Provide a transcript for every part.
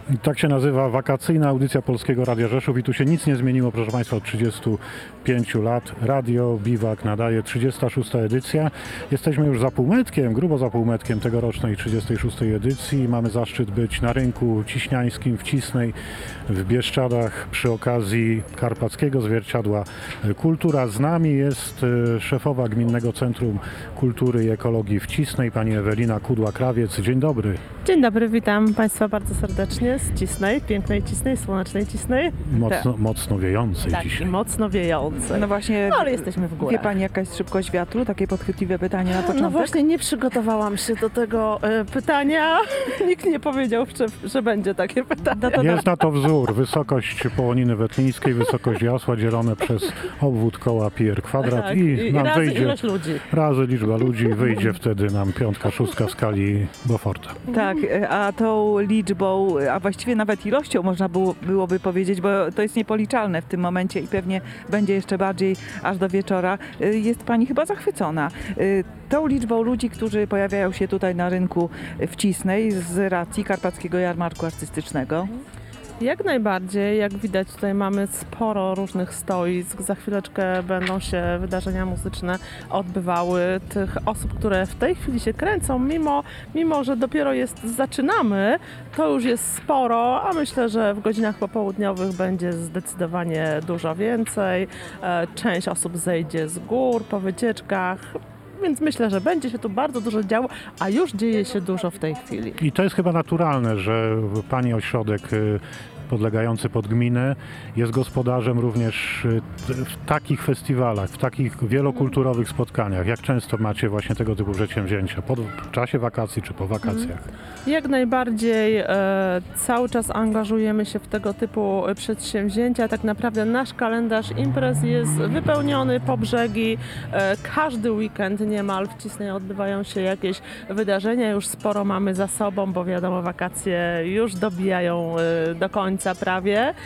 Tak się nazywa wakacyjna audycja Polskiego Radia Rzeszów i tu się nic nie zmieniło, proszę Państwa, od 35 lat. Radio Biwak nadaje 36. edycja. Jesteśmy już za półmetkiem, grubo za półmetkiem tegorocznej 36. edycji. Mamy zaszczyt być na rynku ciśniańskim w Cisnej, w Bieszczadach przy okazji Karpackiego Zwierciadła Kultura. Z nami jest szefowa Gminnego Centrum Kultury i Ekologii w Cisnej, pani Ewelina Kudła-Krawiec. Dzień dobry. Dzień dobry, witam Państwa bardzo serdecznie z Cisnej, pięknej Cisnej, słonecznej Cisnej. Mocno wiejącej Tak, dzisiaj. i mocno wiejącej. No właśnie, No, ale jesteśmy w górach. wie Pani jaka jest szybkość wiatru? Takie podchwytliwe pytanie na początek. No właśnie nie przygotowałam się do tego pytania. Nikt nie powiedział, że będzie takie pytanie. Jest na to wzór. Wysokość Połoniny Wetlińskiej, wysokość Jasła dzielone przez obwód koła pi r kwadrat Tak, i nam razy wyjdzie ilość ludzi. razy liczba ludzi, wyjdzie wtedy nam piątka, szóstka w skali Beauforta. Tak, a tą liczbą, a właściwie nawet ilością można byłoby powiedzieć, bo to jest niepoliczalne w tym momencie i pewnie będzie jeszcze bardziej aż do wieczora. Jest Pani chyba zachwycona tą liczbą ludzi, którzy pojawiają się tutaj na rynku w Cisnej z racji Karpackiego Jarmarku Artystycznego. Jak najbardziej, jak widać tutaj mamy sporo różnych stoisk, za chwileczkę będą się wydarzenia muzyczne odbywały. Tych osób, które w tej chwili się kręcą, mimo że dopiero zaczynamy, to już jest sporo, a myślę, że w godzinach popołudniowych będzie zdecydowanie dużo więcej. Część osób zejdzie z gór po wycieczkach. Więc myślę, że będzie się tu bardzo dużo działo, a już dzieje się dużo w tej chwili. I to jest chyba naturalne, że pani ośrodek podlegający pod gminę jest gospodarzem również w takich festiwalach, w takich wielokulturowych spotkaniach. Jak często macie właśnie tego typu przedsięwzięcia? W czasie wakacji czy po wakacjach? Jak najbardziej cały czas angażujemy się w tego typu przedsięwzięcia. Tak naprawdę nasz kalendarz imprez jest wypełniony po brzegi. Każdy weekend niemal w Cisnej odbywają się jakieś wydarzenia. Już sporo mamy za sobą, bo wiadomo, wakacje już dobijają do końca prawie.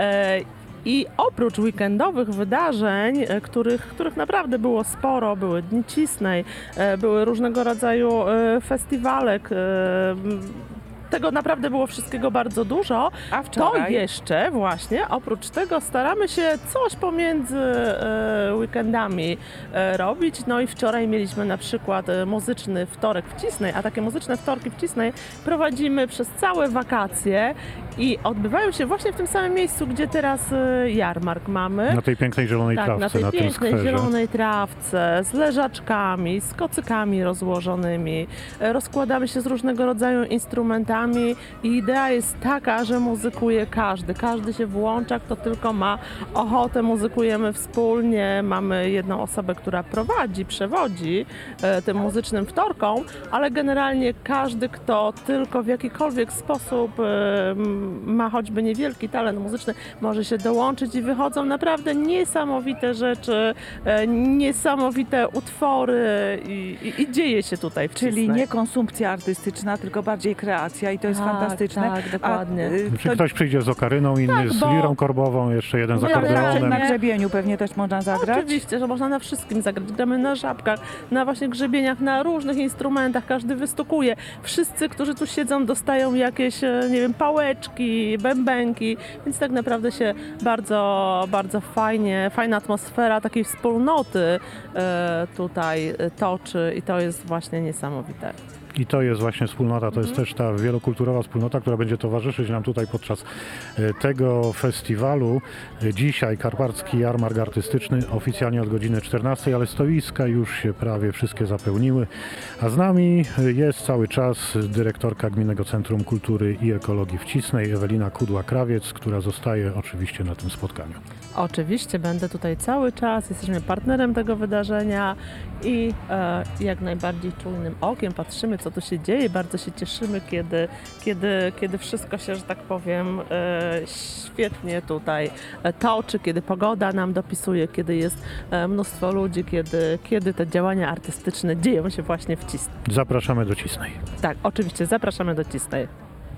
I oprócz weekendowych wydarzeń, których naprawdę było sporo, były Dni Cisnej, były różnego rodzaju festiwalek, tego naprawdę było wszystkiego bardzo dużo. A wczoraj? To jeszcze właśnie, oprócz tego staramy się coś pomiędzy weekendami robić. No i wczoraj mieliśmy na przykład muzyczny wtorek w Cisnej, a takie muzyczne wtorki w Cisnej prowadzimy przez całe wakacje i odbywają się właśnie w tym samym miejscu, gdzie teraz jarmark mamy. Na tej pięknej zielonej Tak, trawce, na tej na tym pięknej skwerze. zielonej trawce, z leżaczkami, z kocykami rozłożonymi. Rozkładamy się z różnego rodzaju instrumentami i idea jest taka, że muzykuje każdy. Każdy się włącza, kto tylko ma ochotę, muzykujemy wspólnie. Mamy jedną osobę, która przewodzi tym muzycznym wtorkom, ale generalnie każdy, kto tylko w jakikolwiek sposób ma choćby niewielki talent muzyczny, może się dołączyć i wychodzą naprawdę niesamowite rzeczy, niesamowite utwory i dzieje się tutaj w Czyli Cisnej. nie konsumpcja artystyczna, tylko bardziej kreacja i to jest Tak, fantastyczne. tak, dokładnie. Czy ktoś przyjdzie z okaryną, inny z bo- lirą korbową, jeszcze jeden z No, akordeonem. Na grzebieniu pewnie też można zagrać. Oczywiście, że można na wszystkim zagrać. Gramy na żabkach, na właśnie grzebieniach, na różnych instrumentach. Każdy wystukuje. Wszyscy, którzy tu siedzą, dostają jakieś, nie wiem, pałeczki, bębenki. Więc tak naprawdę się bardzo fajna atmosfera takiej wspólnoty tutaj toczy i to jest właśnie niesamowite. I to jest właśnie wspólnota, to jest też ta wielokulturowa wspólnota, która będzie towarzyszyć nam tutaj podczas tego festiwalu. Dzisiaj Karpacki Jarmark Artystyczny oficjalnie od godziny 14, ale stoiska już się prawie wszystkie zapełniły. A z nami jest cały czas dyrektorka Gminnego Centrum Kultury i Ekologii w Cisnej, Ewelina Kudła-Krawiec, która zostaje oczywiście na tym spotkaniu. Oczywiście będę tutaj cały czas, jesteśmy partnerem tego wydarzenia i jak najbardziej czujnym okiem patrzymy, co tu się dzieje. Bardzo się cieszymy, kiedy wszystko się, że tak powiem, świetnie tutaj toczy, kiedy pogoda nam dopisuje, kiedy jest mnóstwo ludzi, kiedy te działania artystyczne dzieją się właśnie w Cisnej. Zapraszamy do Cisnej. Tak, oczywiście zapraszamy do Cisnej.